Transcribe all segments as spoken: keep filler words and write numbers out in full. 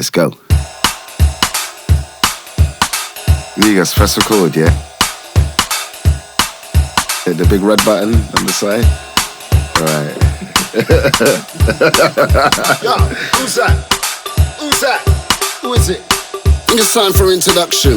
Let's go. Migas, press record, yeah? Hit the big red button on the side. Alright. Yo, who's that? Who's that? Who is it? I think it's time for introduction.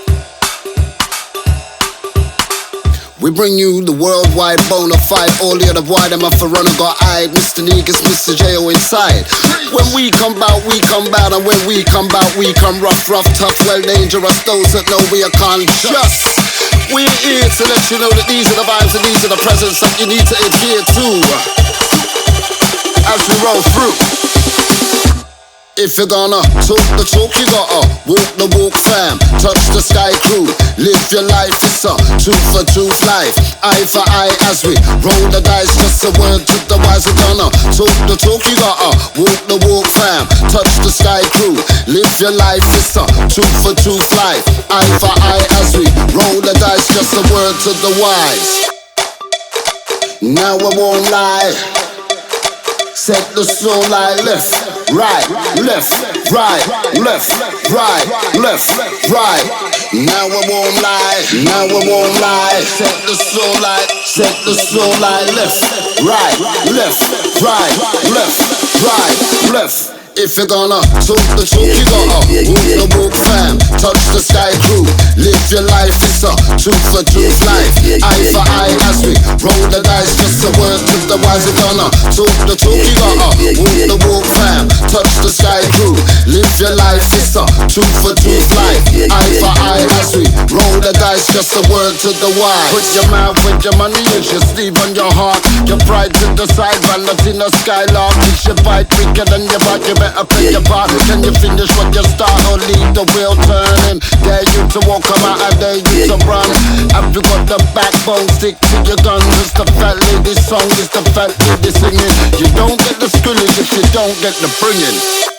We bring you the worldwide bona fide, all the other boy them a for runner got eyed. Mister Negus, Mister J O inside. When we come bout, we come bout, and when we come bout, we come rough, rough, tough, well dangerous. Those that know we are conscious. We're here to let you know that these are the vibes and these are the presents that you need to adhere to as we roll through. If you're gonna talk the talk, you gotta walk the walk, fam. Touch the sky crew, live your life, it's a truth for truth life. Eye for eye as we roll the dice, just a word to the wise. We're gonna talk the talk, you gotta walk the walk, fam. Touch the sky crew, live your life, it's a truth for truth life. Eye for eye as we roll the dice, just a word to the wise. Now I won't lie, set the soul lie left. Right, left, right, left, right, left, right. Now I won't lie, now I won't lie. Set the soul light, set the soul light. Left, right, left, right, left, right, left. If you're gonna talk the talk, you gotta walk the walk, fam. Touch the sky crew, live your life, it's a truth for truth life. Eye for eye as we roll the dice, just a word to the wise. We're gonna talk the talk, you gotta walk the walk, fam. Touch the sky crew, live your life, it's a truth for truth life. Eye for eye as we roll the dice, just a word to the wise. Put your mouth with your money, it's your sleeve on your heart. Your pride to the side, man, not in the skylark. It's your bite quicker than your bite, you better play your part. Can you finish what you start or leave the wheel turning? Dare you to walk, come out, I dare you to run. Have you got the backbone, stick to your gun. It's the fat lady song, it's the fat lady singing. You don't get the skilling if you don't get the bringing.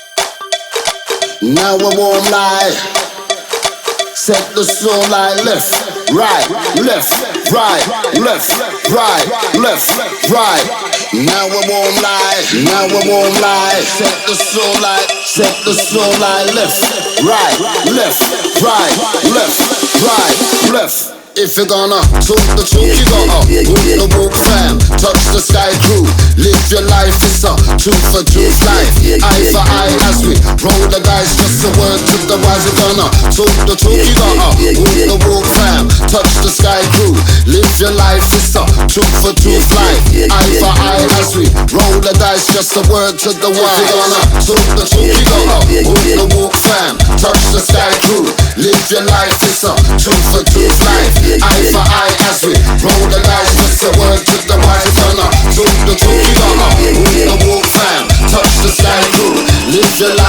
Now I won't lie, set the soul light left, right, left, right, left, right, left, right. Now I won't lie, now I won't lie. Set the soul light, set the soul light left, right, left, right, left, right, left. If you're gonna talk the talk, you gotta walk the walk, fam. Touch the sky crew, live your life, it's a truth for truth life. Eye for eye as we roll the dice, just a word to the wise. We're gonna talk the talk, you gotta walk the walk, fam. Touch the sky crew, live your life, it's a truth for truth life. Eye for eye as we roll the dice, just a word to the wise. We're gonna talk the talk, you gotta walk the walk, fam. Touch the sky crew, live your life, it's a truth for truth life. Eye for eye as we roll the dice, just a word to the wise. Gonna talk the talk, you gotta walk the walk, fam. Touch the sky crew, live your life.